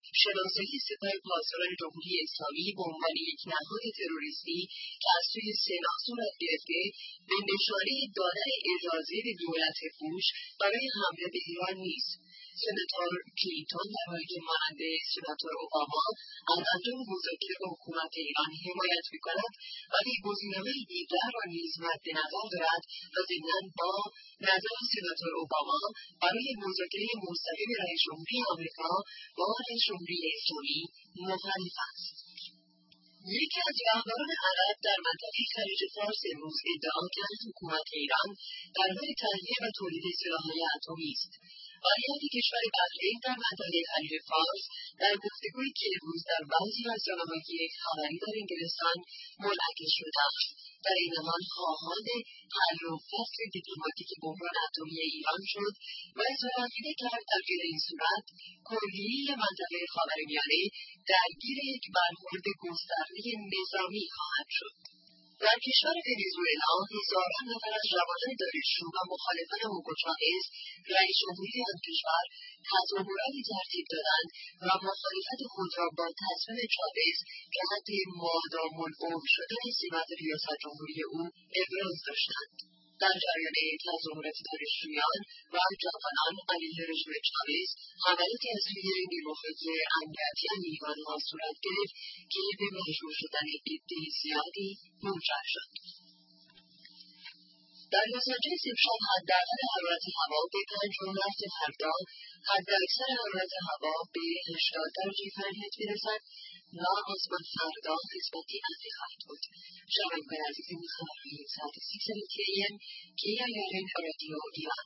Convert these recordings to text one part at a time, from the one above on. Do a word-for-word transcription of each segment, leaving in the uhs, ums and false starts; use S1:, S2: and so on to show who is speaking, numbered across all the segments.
S1: شناسایی سپاه پاسداران جمهوری اسلامی به عنوان یک نهاد تروریستی که از سوی سنا صورت گرفته به نشانه دادن اجازه به دولت بوش برای حمله به ایران نیست. سناتور کلینتون در حالی که مانند سناتور اوباما از انجام مذاکره با حکومت ایران حمایت می‌کند، ولی گزینه‌های دیگر را نیز مد نظر دارد و ضمناً با نظر سناتور اوباما برای مذاکره مستقیم رئیس جمهوری آمریکا با رئیس جمهوری اسلامی مخالف است. یکی از رهبران عرب در منطقه خلیج فارس امروز ادعا کرد حکومت ایران در حال تهیه و تولید سلاح‌های اتمی است. ولیت کشور بحرین در منطقه خلیج فارس در گفتگویی که امروز در بعضی رسانه‌های خبری در انگلستان منعکس شده است، در این حال خواهان حل و فصل دیپلماتیک بحران اتمی ایران شد و اظهار عقیده کرد در غیر این صورت کلیه منطقه خاورمیانه درگیر یک برخورد گسترده نظامی خواهد شد. در کشور ونزوئلا هزاران نفر از جوانان دانشجو و مخالفان هوگو چاوز رئیس جمهوری آن کشور تظاهراتی ترتیب دادند و مخالفت خود را با تصمیم چاوز جهت مادام‌العمر شدن سمت ریاست جمهوری او ابراز داشتند. در جریان تظاهرات دانشجویان و جوانان علیه رژیم چاوز حملاتی از سوی نیروهای امنیتی ایران‌ها صورت گرفت که به مجروح شدن عده زیادی منجر شد. در لس آنجلس امشب حداقل حرارت هوا به پنجاه و هفت فردا، حداکثر حرارت هوا به هشتاد درجه فارنهایت میرسد و آسمان فردا نسبتی منفی خواهد بود. شنوندگان عزیز، این خبرهای ساعت سیصد تی ام که یارین رادیو ایران.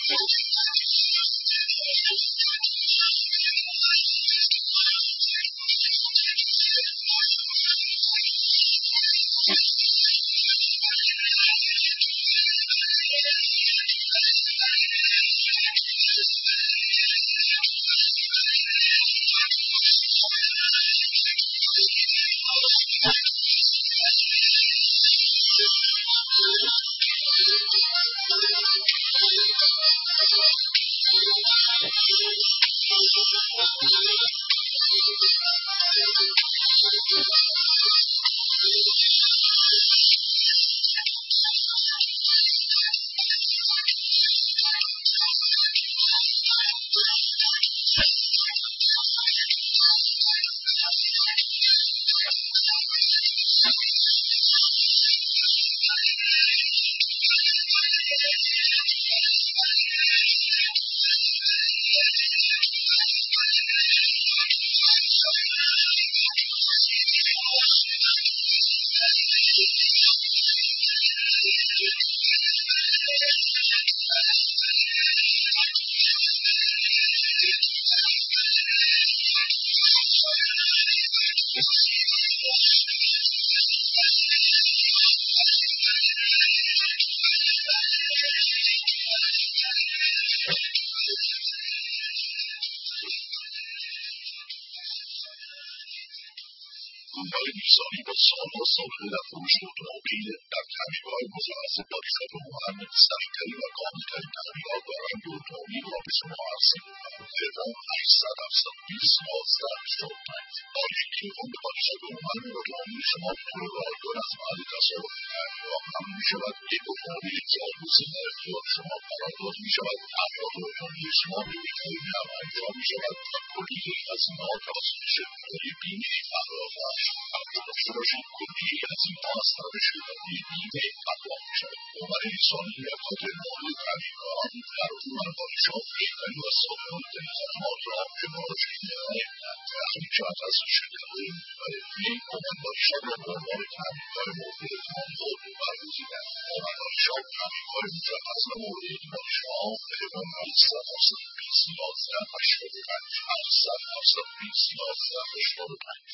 S2: دنیای میزانی با سالها سابقه در فروش اتومبیل در تعمیرگاه متوسط تا ریزد و مهند سریعترین و کاملترین تعمیرات برای اتومبیل را به شما عرضه می‌کنم. تلفن هشتصد هفتاد و بیست یازده هشتاد و پنج با یک تلفن به ریزد و مهند اتومبیل شما بدون رایگان از محل تصادف تعمیرات ممنوع می‌شود. یک اتومبیل جایگزین در اختیار شما قرار داده می‌شود. تعمیرات اتومبیل شما به بهترین نحو انجام می‌شود و کلیه هزینه‌ها توسط شرکت‌های بیمه پرداخت همچنین داشته باشید کلیه هزینه‌ها از طرف شرکت‌های بیمه پرداخت می‌شود. عنوان انسانی و خاطر مورد تعمیرات قرار دانش‌ها بهترین و سالمندترین خدمات را به مراجعین ارائه دهند. تخنیک از شرکت‌های مختلف کمک‌دانشان را به عنوان تعمیرکار مورد اعتماد خود برگزیدند. کمک‌دانشان تعمیرکار مجهز و مورد اعتماد شما تلفن هشتصد هفتاد و بیست یازده هشتاد و پنج هشتصد هفتاد و بیست یازده هشتاد و پنج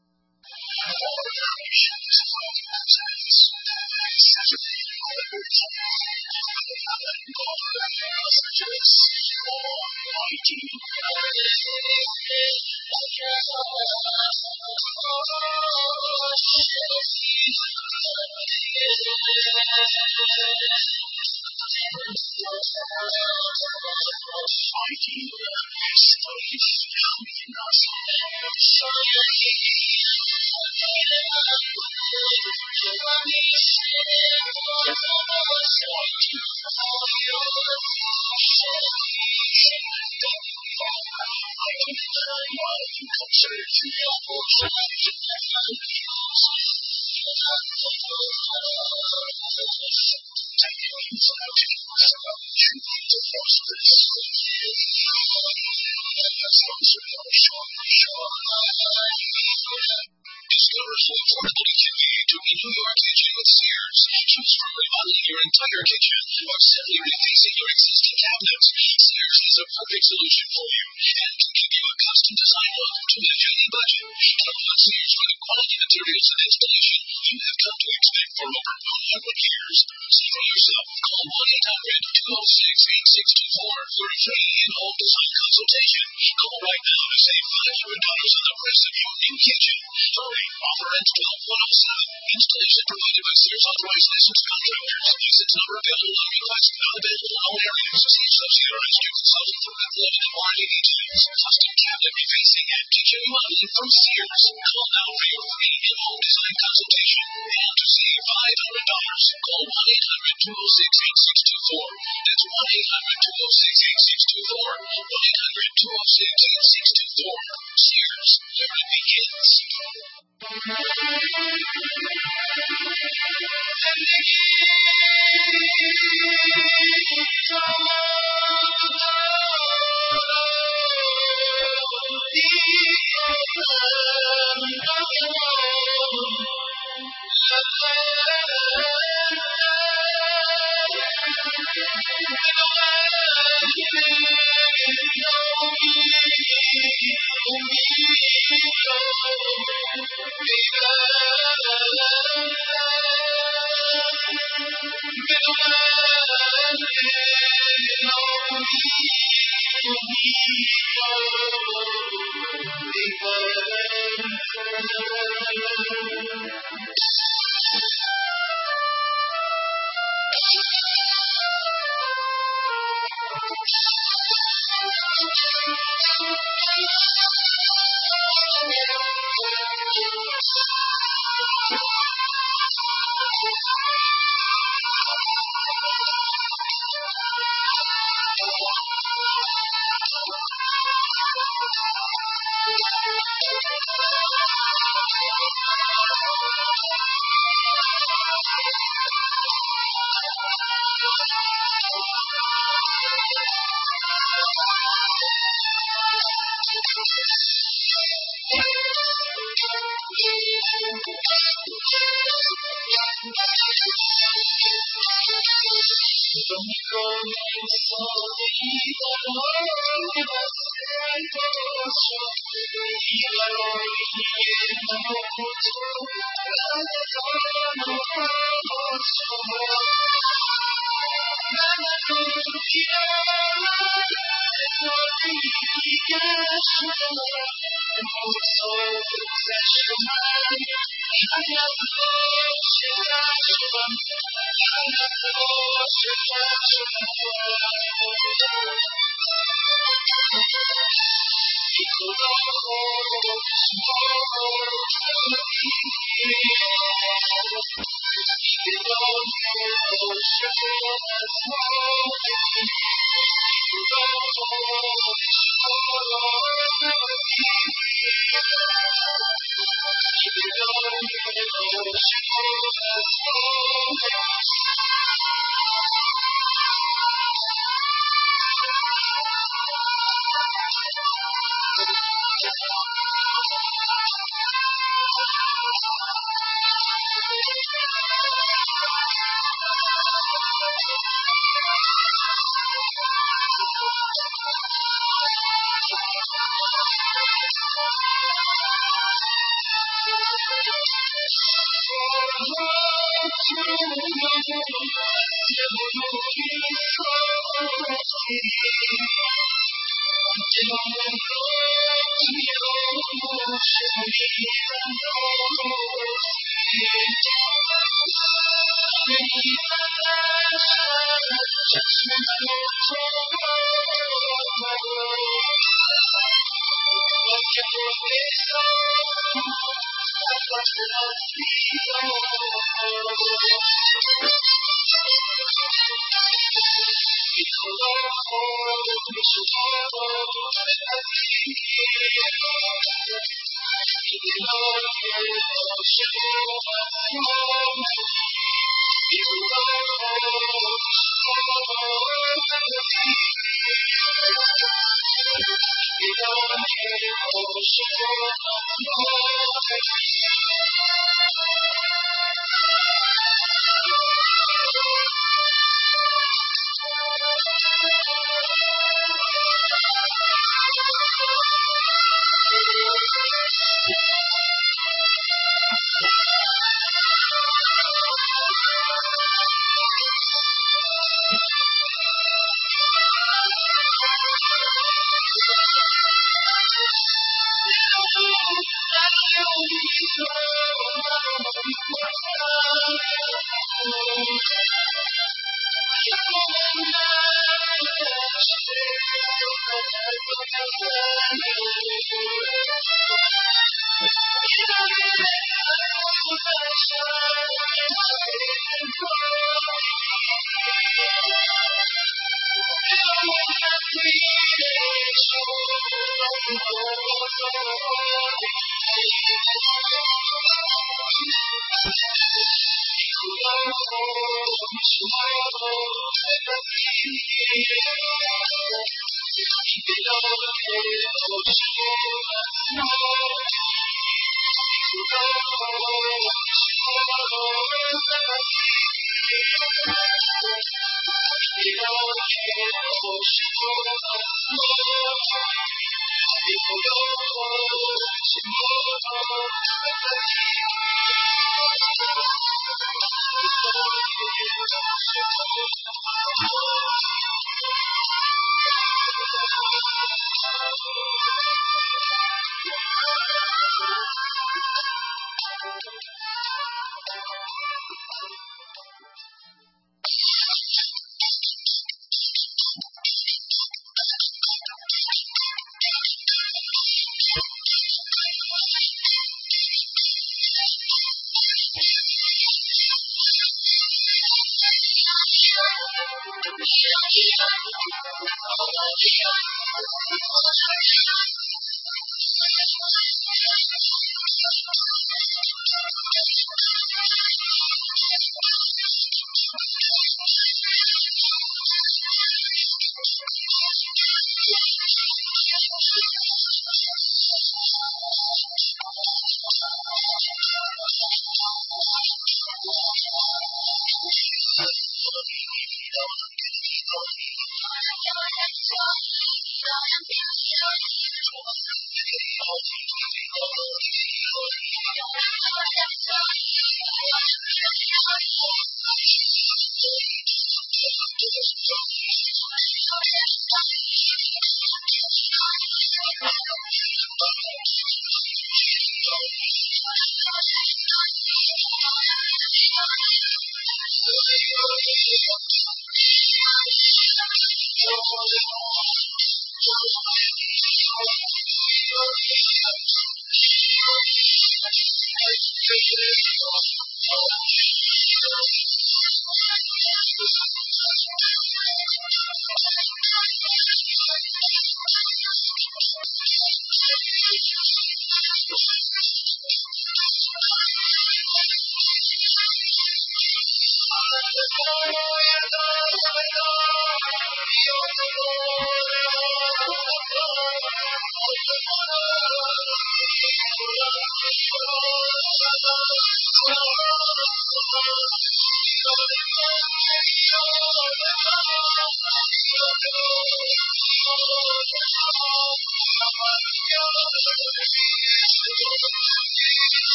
S2: Discover full affordable activity to renew your kitchen with Sears. Choose from remodeling your entire kitchen or simply replacing your existing cabinets. Sears is a perfect solution for you and can give you a custom design look to fit your budget. Count on Sears for the quality materials and installation you have come to expect for over one hundred years. See for yourself. Call one eight hundred two oh six eight six two four for a free in-home design consultation. Call right now to save five hundred dollars on the price of your new kitchen. Hurry! Offer ends twelve one oh seven. Installation provided by Sears Authorized Licensed Contractors. Usage not available on request. Not available in all areas. See Associate or Rescue Consultant for uploaded and warranty details. Custom cabinet refacing and kitchen remodeling from Sears. Call now for your free in-home design consultation and to save five hundred dollars. Call one eight hundred two oh six eight six two four. That's one eight hundred two oh six eight six two four. one eight hundred two oh six eight six two four. Sears, where it begins.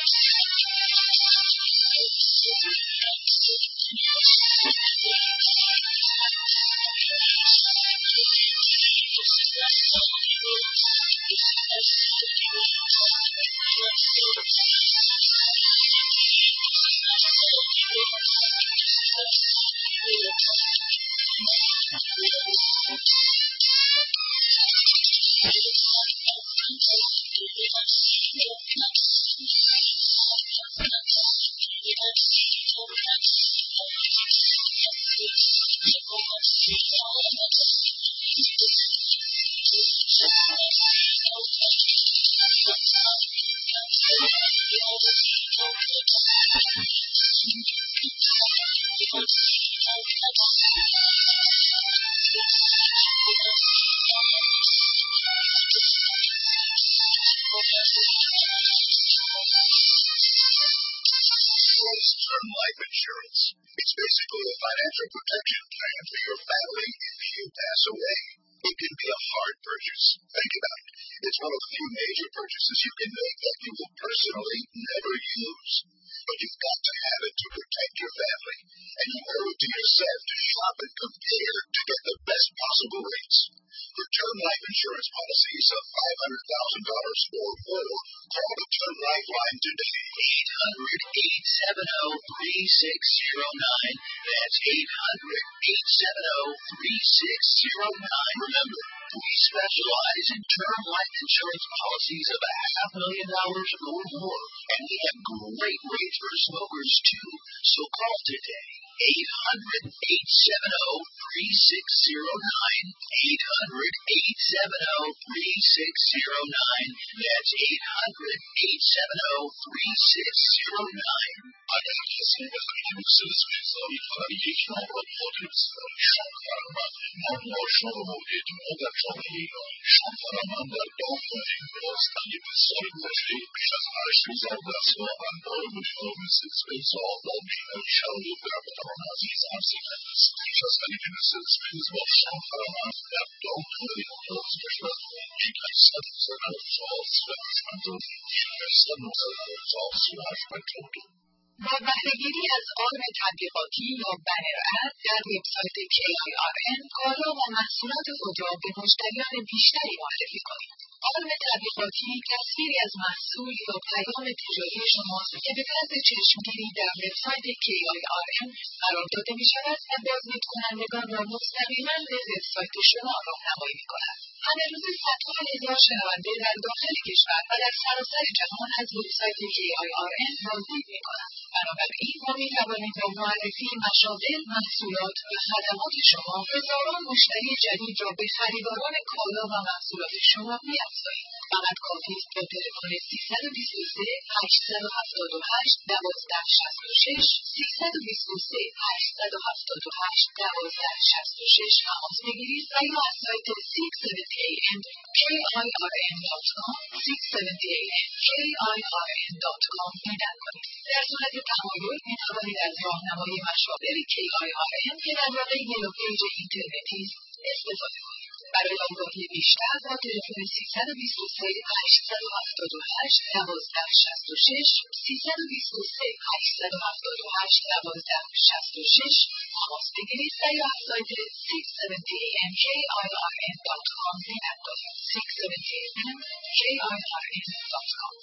S2: Term life insurance. It's basically a financial protection plan for your family if you pass away. It can be a hard purchase. Think about it. It's one of the few major purchases you can make that you will personally never use. But you've got to have it to protect your family. And you owe it to yourself to shop and compare to get the best possible rates. For term life insurance policies of five hundred thousand dollars or more, call the Term Lifeline today. eight hundred, eight seven zero, three six zero nine. That's eight hundred, eight seven zero, three six zero nine. Remember, we specialize in term life insurance policies of a half million dollars or more. And we have great rates for smokers, too. So call today. eight hundred, eight seven zero, three six zero nine. eight hundred, eight seven zero, three six zero nine. That's eight hundred, eight seven zero, three six zero nine. I have listened with citizens of the national reporters from Shankarama. More Shankarama did more than Shankarama. Shankarama that don't think was that it was so much because I should have that small and all the services based on the and Shankarama that are not these abstinence. Just anything that says things about Shankarama that don't really know special. Because studies are not false slash mental. Because studies are false slash mental.
S1: با بهره‌گیری از آن تبلیغاتی یا بنر اد در وبسایت کی آی آر ان کالا و محصولات خود را به مشتریان بیشتری معرفی کنید. آن تبلیغاتی تصویری از محصول یا پیام تجاری شماست که به طرز چشمگیری در وبسایت کی آی آر ان قرار داده می‌شود و بازدید کنندگان را مستقیما به وبسایت شما راهنمایی می‌کند. همه روز صدها هزار شنونده در داخل کشور و در سراسر جهان از وبسایت کی آی آر ان بازدید می‌کنند. بنابراین ما می‌توانیم با معرفی مشاغل، محصولات و خدمات شما هزاران مشتری جدید را به خریداران کالا و محصولات شما بیفزاییم. فقط کافی است با تلفن سیصد و بیست و سه، هشتصد و هفتاد و هشت، دوازده شصت و شش سیصد و بیست و سه، هشتصد و هفتاد و هشت، دوازده شصت و شش تماس بگیرید و یا از سایت شش هفتاد ای ام کی آی آر ان دات کام شش هفتاد ای ام کی آی آر ان دات کام دیدن کنید. در صورت تمایل می‌توانید از راهنمای مشاغل کی آی آر ان که در واقع یک پیج اینترنتی است استفاده کنید. برای آگاهی بیشتر با تلفن سیصد و بیست و سه، هشتصد و هفتاد و هشت، دوازده شصت و شش سیصد و بیست و سه، هشتصد و هفتاد و هشت، دوازده شصت و شش تماس بگیرید و یا از سایت شش هفتاد ای ام کی آی آر ان دات کام دیدن کنید. شش هفتاد ای ام کی آی آر ان دات کام.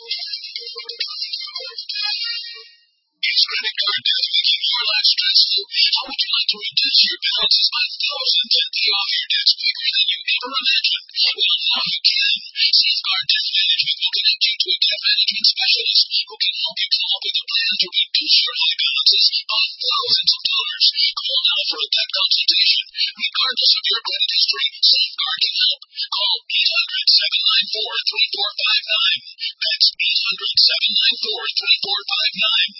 S2: Is credit card debt making your life stressful? How would you like to reduce your balances by thousands and pay off your debts quicker than you ever imagined? Well, now you can. Safeguard Debt Management will connect you to a debt management specialist who can help you come up with a plan to reduce your high balances by thousands of dollars. Call now for a debt consultation. Regardless of your credit history, Safeguard can help. Call eight hundred, seven nine four, three four five nine. That's eight hundred, seven nine four, three four five nine.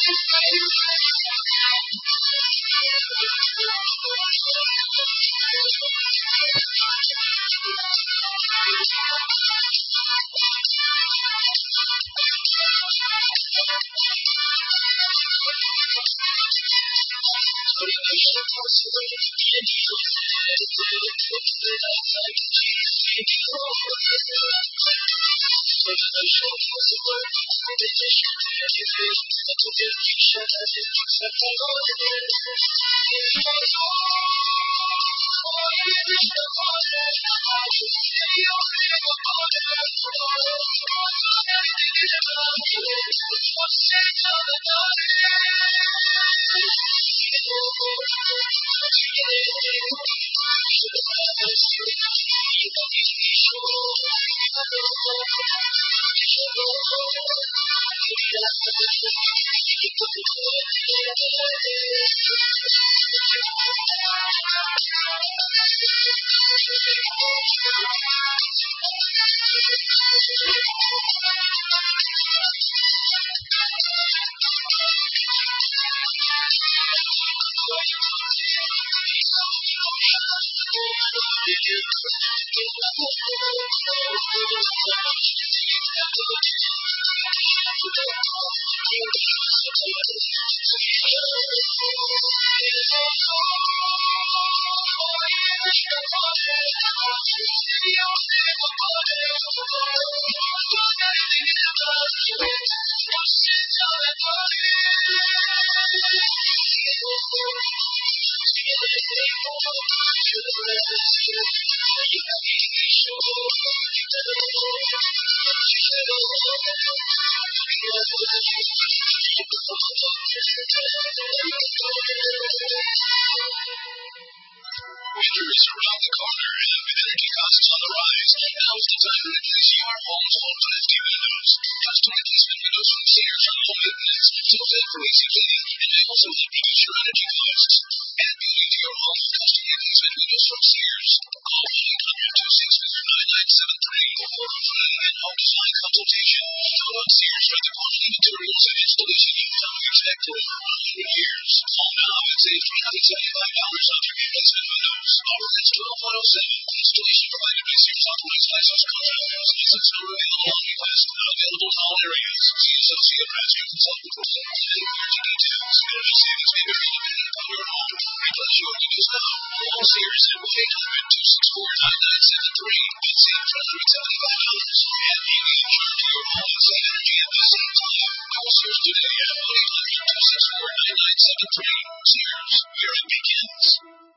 S2: Winter is around the corner, and with energy costs on the rise, now is the time to replace your home's old lefty windows. Custom replacement windows from Sears are low maintenance, built-in for easy cleaning, and they also help reduce your energy costs. Add beauty to your home with custom replacement windows from Sears. Call one eight hundred two six four nine nine seven three for a free in-home design consultation. Throughout Sears for the quality materials and installation you've come to expect for over one hundred years. Call now and save three hundred seventy-five dollars on your replacement windows. Offer ends twelve one oh seven. Installation provided by Sears Authorized Licensed Contractors. License number available on request. Not available to all areas. See associate or ask your consultant for technical and warranty details. Energy savings may vary depending upon your home. Replace your windows now. Call Sears at one eight hundred two six four nine nine seven three and save one hundred seventy-five dollars. Add beauty and charm to your home and save energy at the same time. Call Sears today at one eight hundred two six four nine nine seven three. Sears, where it begins.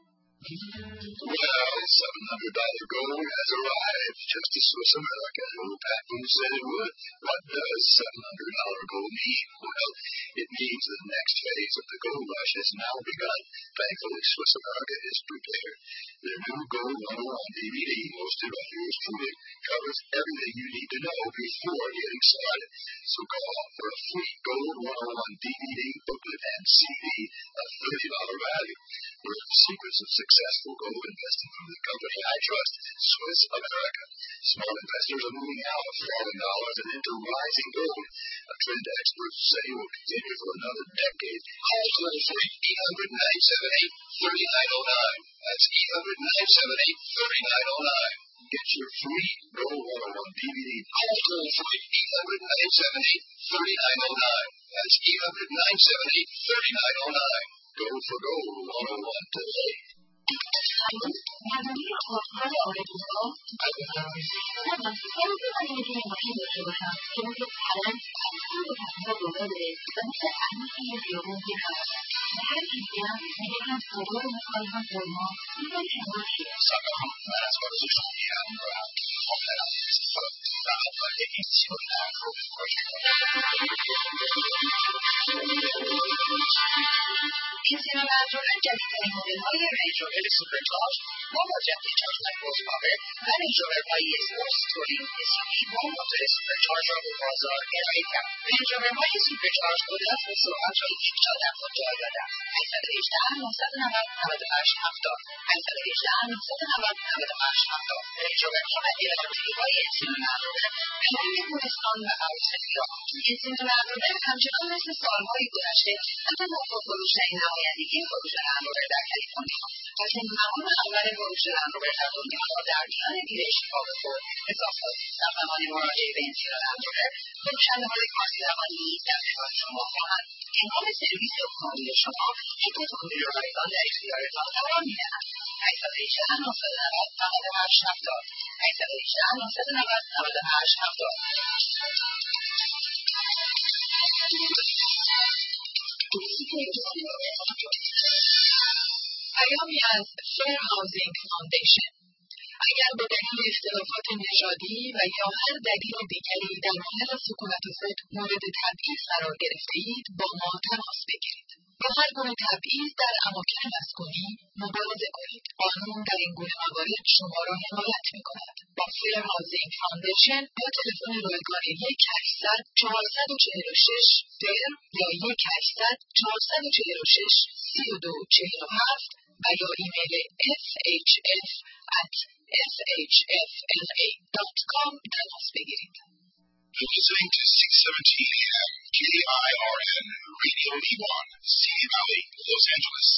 S3: Well, seven hundred dollars gold has arrived, just as Swiss America and old Pat Boone said it would. What does seven hundred dollars gold mean? Well, it means the next phase of the gold rush has now begun. Thankfully, Swiss America is prepared. Their new Gold one oh one D V D, hosted by yours truly, covers everything you need to know before getting started. So call for a free Gold one oh one D V D, booklet, and C D of thirty dollars value. Learn the secrets of successful gold investing from the company I trust, Swiss America. Smart investors are moving out of falling dollars and into rising gold, a trend experts say will continue for another decade. Call toll free eight hundred nine seven eight three nine zero nine. That's eight hundred nine seven eight three nine zero nine. Get your free Gold one oh one D V D. Call toll free eight hundred nine seven eight three nine zero nine. That's eight hundred nine seven eight three nine zero nine. Go for Gold one oh one today.
S1: Bienvenue au Royal Restaurant.那么，先自我推荐我是你什么呢？中国台湾快速的很多国的本次安息有问题了。你还记得你看所有的好像什么？应该什么是？
S3: 上个好，那是我是从一样的，我们俩是说，然后把这一起回来，后面过去。
S1: Quisiera durante el segundo del Royal شامل سوپرچارج با ماجرای چارج horsepower و رنج‌روورهای اسپورت تورینگ اس یو وی با موتور سوپرچارج را به بازار ارائه کرد. رنج‌روورهای سوپرچارج قدرت و سرعت را یکجا در خود جای داده است. هشت یک هشت، نه نه نه، نه هشت هفتاد هشت یک هشت، نه نه نه، نه هشت هفتاد رنج‌روورها و الکتریکی‌های انسیون لندروور به نام گلستان و عروس سیاه. انسیون لندروور همچنان مثل سالهای گذشته حتی با فروش‌های نمایندگی فروش لندروور در کالیفرنیا و چنین مقام اول فروش لندروور در دنیا را در میان دیلرشیپ‌ها به خود اضافه کرد. صاحبان مراجعه به انسیون لندروور فروشنده‌های کارگردانی نیز در خدمت شما خواهند. هنگام سرویس اتومبیل شما یک اتومبیل رایگان در اختیارتان قرار می‌دهند. هشت یک هشت، نه نه نه، نه هشت هفتاد هشت یک هشت، نه نه نه، نه هشت هفتاد پیامی از فیر هاوزینگ فاندیشن: اگر به دلیل اختلافات نژادی و یا هر دلیل دیگری در محل سکونت خود مورد تبعیض قرار گرفته اید با ما تماس بگیرید. با هر گونه تبعیض در اماکن مسکونی مبارزه کنید. قانون در این گونه موارد شما را حمایت می‌کند. با فیر هاوزینگ فاندیشن با تلفن رایگان یک هشتصد چهارصد و چهل و شش فیر یا یک هشتصد چهارصد و چهل و شش سی و دو چهل و هفت و یا ایمیل اف اچ اف ات اف اچ اف ال ای دات کام تماس بگیرید.
S2: You're listening to six seventeen A M K I R N Radio Levon, Simi Valley, Los Angeles.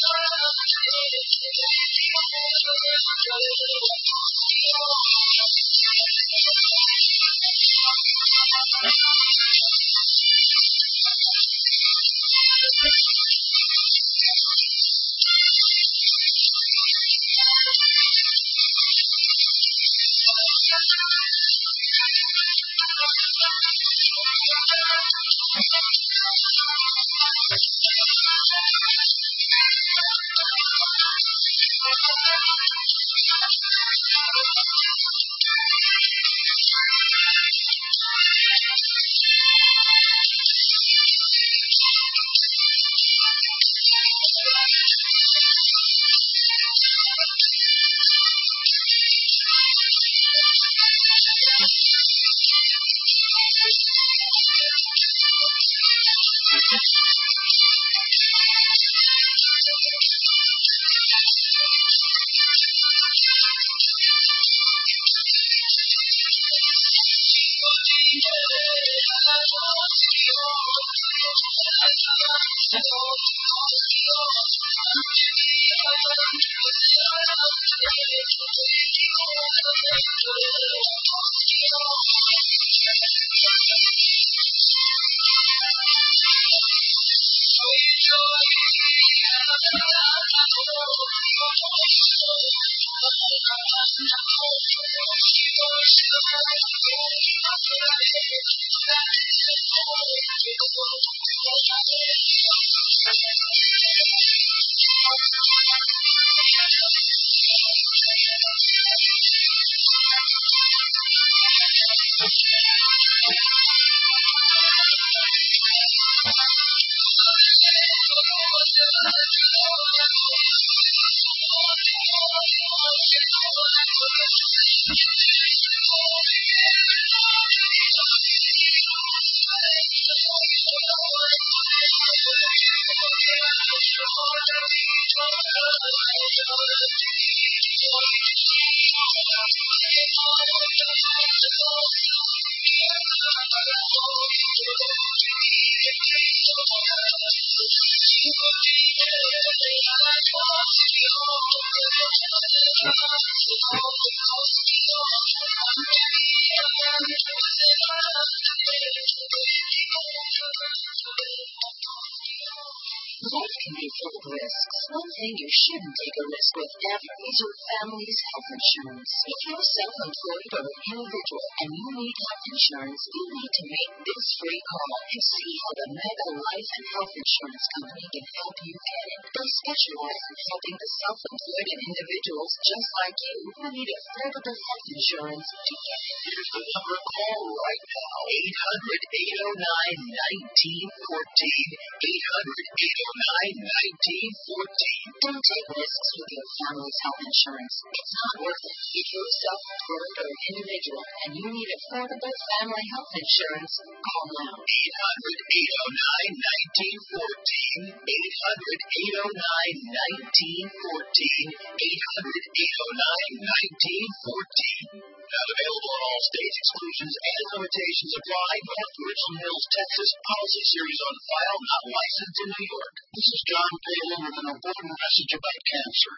S1: Life can be full of risks. One thing you shouldn't take a risk with ever is your family's health insurance. If you're self-employed or an individual and you need health insurance, you need to make this free call and see how the Mega Life and Health Insurance Company can help you get it. They specialize in helping the self-employed and individuals just like you who need affordable health insurance to get it.
S2: Here's the number. Call right now. eight hundred, eight oh nine, nineteen fourteen. eight hundred, eight oh nine, nineteen fourteen.
S1: Don't take risks with your family's health insurance. It's not worth it. If you're self-employed or an individual and you need affordable family health insurance, call now.
S2: eight hundred, eight oh nine, nineteen fourteen. eight hundred, eight oh nine, nineteen fourteen. eight hundred, eight oh nine, nineteen fourteen. Not available in all states. Exclusions and limitations apply. North Richland Hills, Texas. Policy series on file. Not licensed in New York. This is John Palin with an important message about cancer.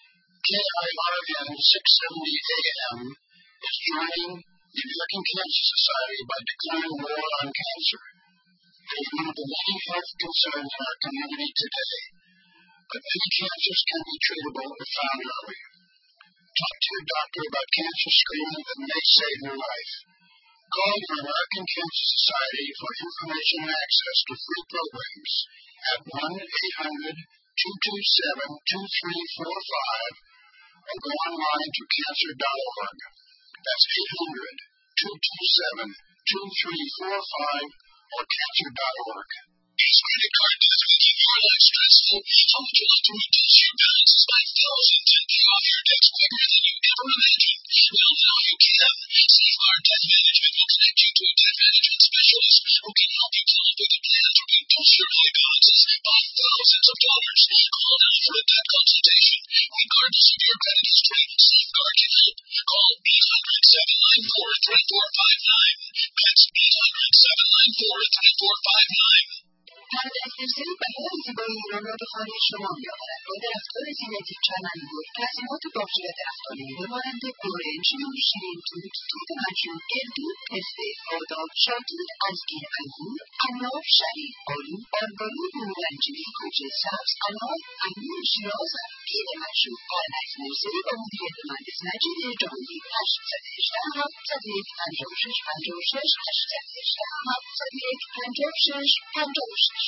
S2: K I R N six seventy A M is joining the American Cancer Society by declaring war on cancer. It is one of the leading health concerns in our community today. But many cancers can be treatable if found early. Talk to your doctor about cancer screening that may save your life. Call the American Cancer Society for information and access to free programs at one eight hundred, two two seven, two three four five or go online to cancer dot org. That's eight hundred, two two seven, two three four five or cancer dot org. Is credit card debt making your life stressful? How would you like to reduce your balances by thousands and pay off your debts quicker than you ever imagined? Well, now you can. Safeguard Debt Management will connect you to a debt management specialist who can help you come up with a plan to reduce your high balances by thousands of dollars. Call now for a debt consultation. Regardless of your credit history, Safeguard can help. Call eight hundred, seven nine four, three four five nine. That's eight hundred, seven nine four, three four five nine.
S1: پرده‌انگیزی بیان زیبای ایران را به خانه شما می‌آورد. با درختان زینتی چمن‌گل، تزئینات باغچه و درختان‌میوه مانند برنج، شیرین توت، توت مجنون، گردو، پسته، بادام، شاهدور، انگور، انگور، انار، شریف، آلو، بارباری، نورنجی، گوجه سبز، انار، انگور شیراز و پیر مشروب. قرنک موسوی با مدیریت مهندس مجید جهانی. هشت یک هشت، هفت یک پنج شش پنج شش هشت یک هشت، هفت یک پنج شش پنج شش.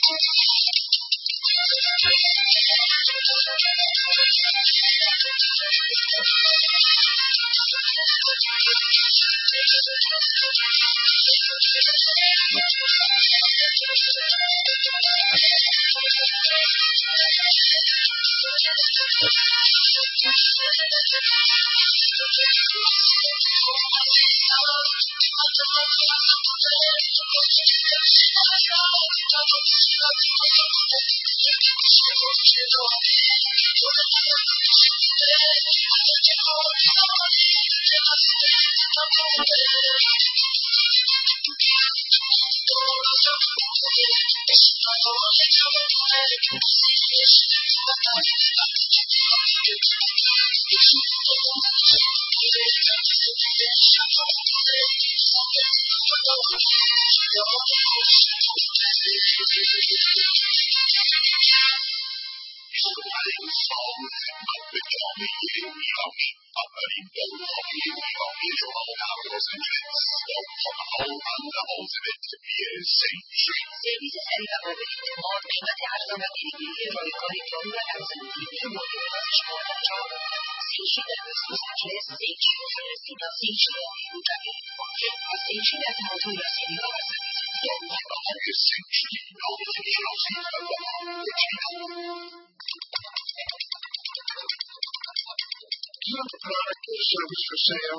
S3: Product or service for sale?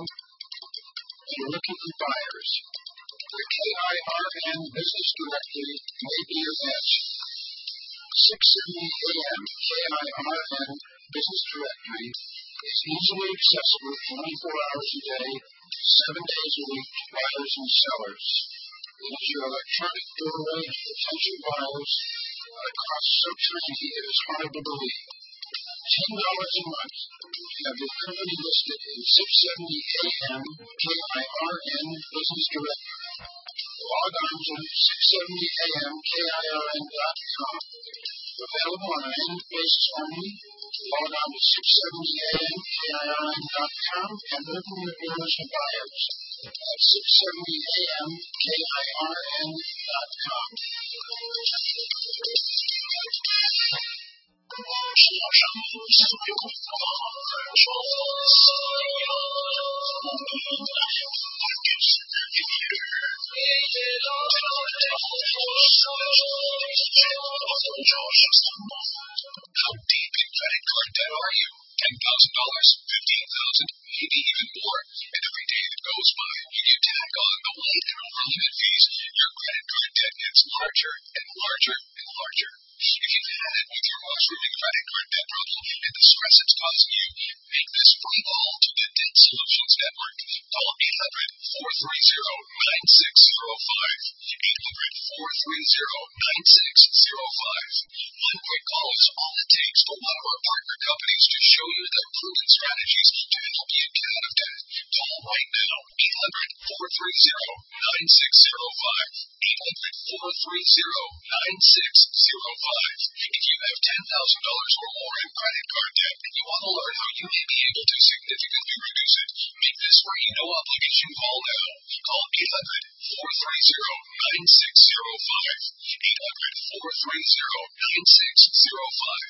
S3: You're looking for buyers. The K I R N Business Directory may be your match. six seventy A M K I R N Business Directory is easily accessible twenty-four hours a day, seven days a week to buyers and sellers. It is your electronic doorway to potential buyers at a cost so tiny it is hard to believe. ten dollars a month to have your company listed in six seventy A M K I R N Business Directory. Log on to six seventy A M K I R N dot com. Available on an annual basis only. Log on to six seventy A M K I R N dot com and open your doors to buyers at six seventy A M K I R N dot com.
S2: How deep in credit card debt are you? ten thousand dollars, fifteen thousand dollars, maybe even more. And every day that goes by, you tack on the late and early limit fees. Your credit card debt gets larger and larger and larger. If you've had it with your most recent credit card debt problem and the stress it's causing you, make this free call to the Debt Solutions Network. Call eight hundred, four three zero, nine six zero five. eight hundred, four three zero, nine six zero five. One quick call is all it takes for one of our partner companies to show you the proven strategies to help you get out of debt. Call right now, eight hundred, four three zero, nine six zero five. eight hundred, four three zero, nine six zero five. If you have ten thousand dollars or more in credit card debt and you want to learn how you may be able to significantly reduce it, make this free, no obligation call now. Call eight hundred, four three zero, nine six zero five. eight hundred, four three zero, nine six zero five.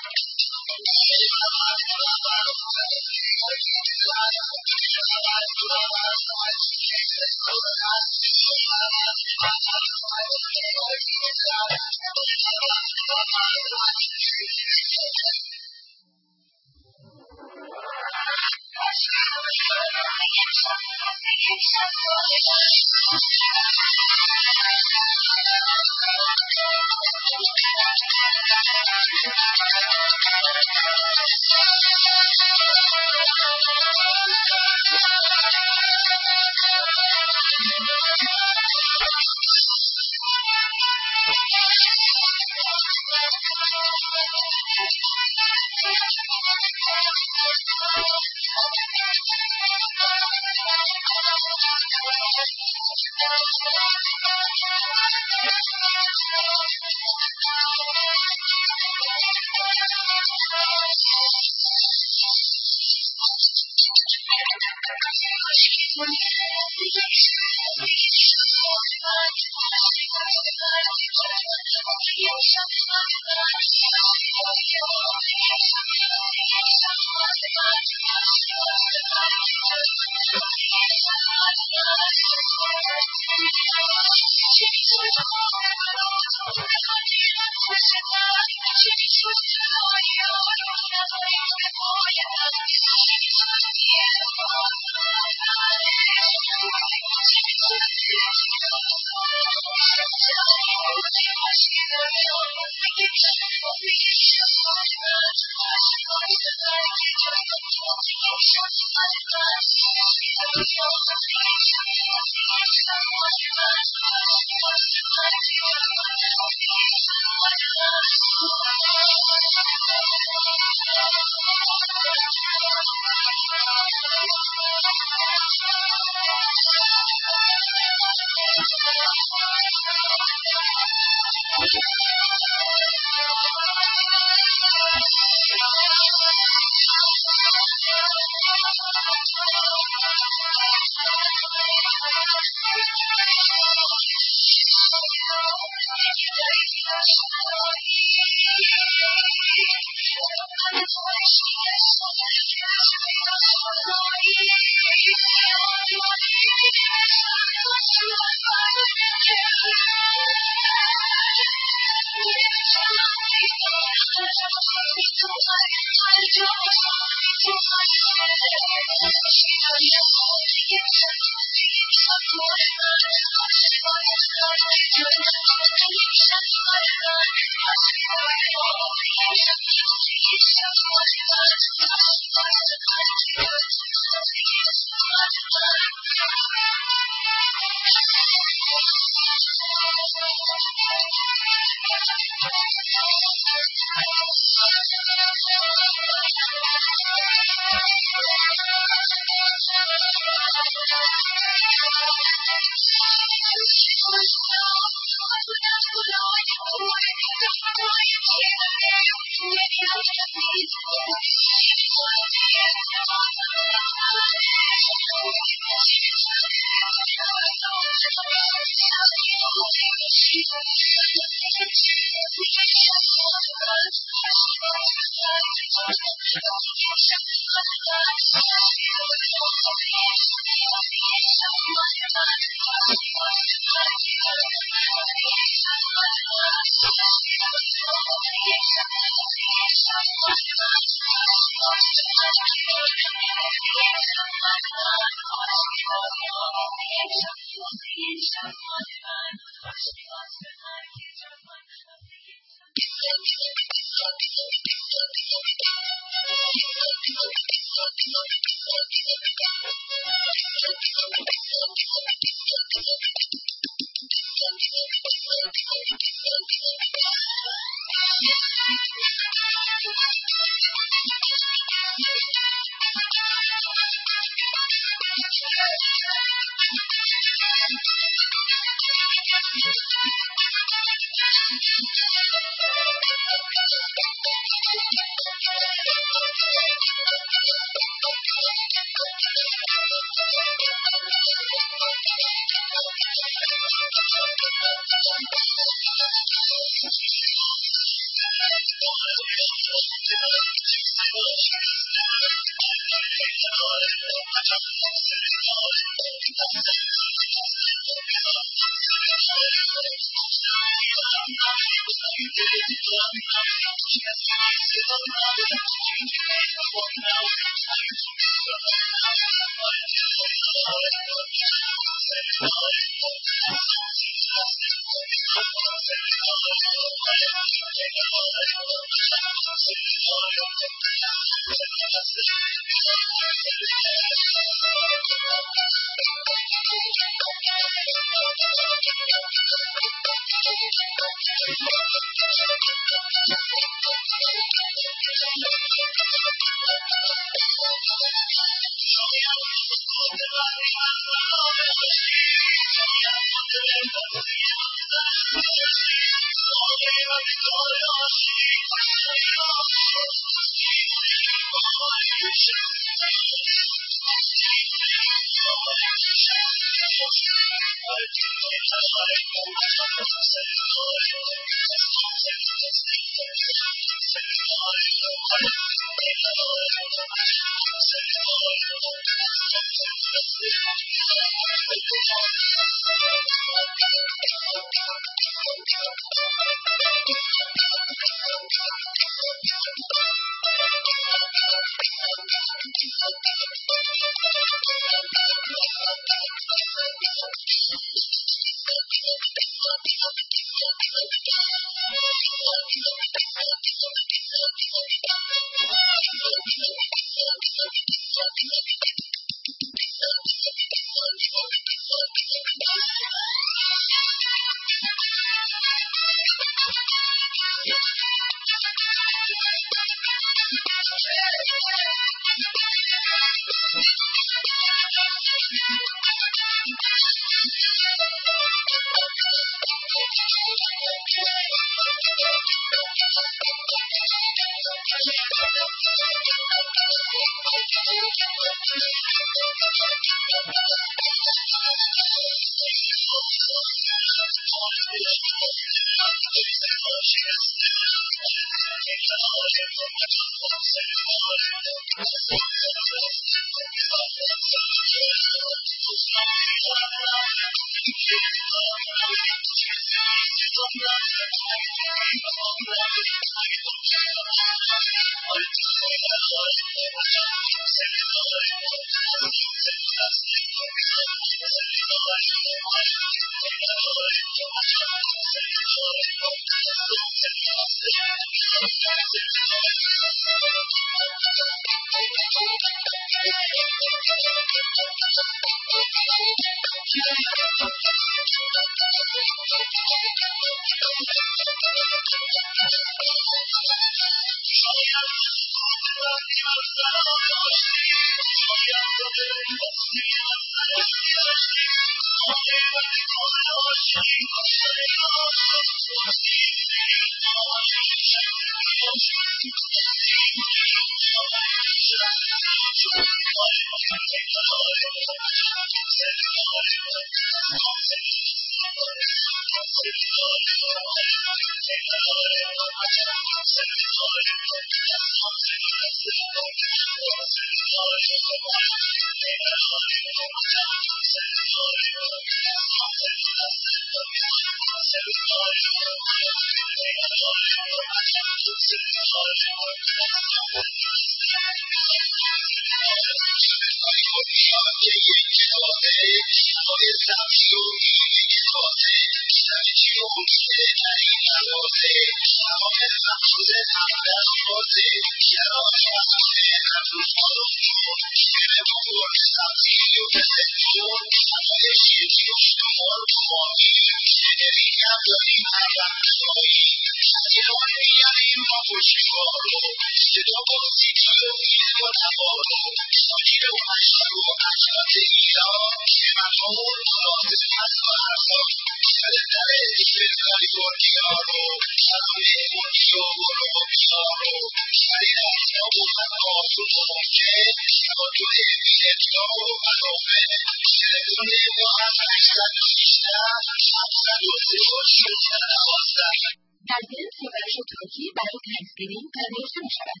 S1: در این سفارش ترکی برای تhanksgiving پذیرفته می‌شود.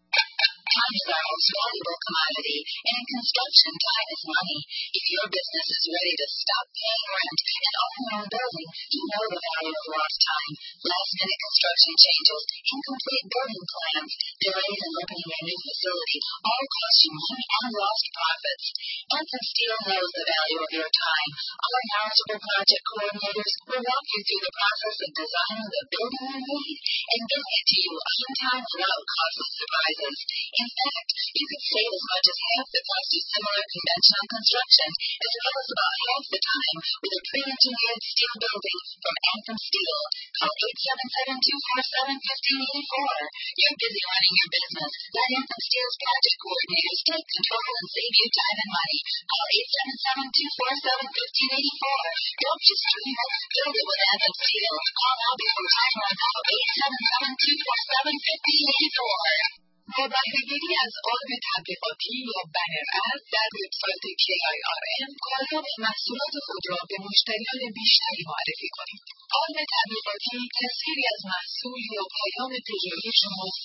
S1: Time is our most valuable commodity, and in construction, time is money. If your business is ready to stop paying rent and own your own building, you know the value of lost time. Last-minute construction changes, incomplete building plans, delays in opening your new facility, all cost you money and lost profits. Anthem Steel knows the value of your time. Our knowledgeable project coordinators will walk you through the process of designing the building you need and getting it to you on time without costly surprises. In fact, you could save as much as half the cost of similar conventional construction, as well as about half the time with a pre-engineered steel building from Anthem Steel. Call eight seven seven, two four seven, one five eight four. You're busy running your business. Let Anthem Steel's project coordinators take control and save you time and money. Call eight seven seven, two four seven, one five eight four. Don't just dream it, build it with Anthem Steel. Call now before time runs out. eight seven seven, two four seven, one five eight four. مباهده‌گیری از عضو تبلیغاتی یا بنر اد در وبسایت کی آی آر ام کالا و محصولات خود را به مشتریان بیشتری معرفی کنید. عضو تبلیغاتی تصویری از محصول یا پیام تجاری شما